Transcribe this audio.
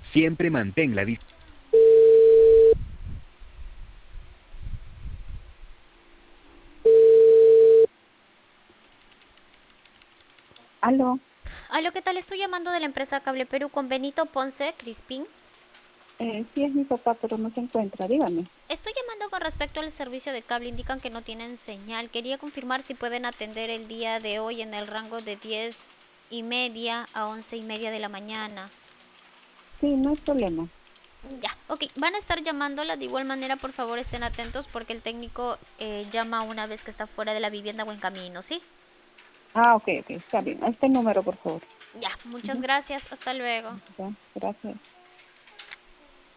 Siempre mantén la distancia. Aló, Aló, ¿qué tal? Estoy llamando de la empresa Cable Perú con Benito Ponce Crispín. sí es mi papá, pero no se encuentra, dígame. Estoy llamando con respecto al servicio de cable. Indican que no tienen señal. Quería confirmar si pueden atender el día de hoy en el rango de 10:30 a 11:30 de la mañana. Sí, no hay problema. Ya, ok. Van a estar llamándola. De igual manera, por favor, estén atentos porque el técnico llama una vez que está fuera de la vivienda o en camino, ¿sí? Ah, ok, está bien. A este número, por favor. Ya, muchas Ujú, gracias. Hasta luego. ya, gracias.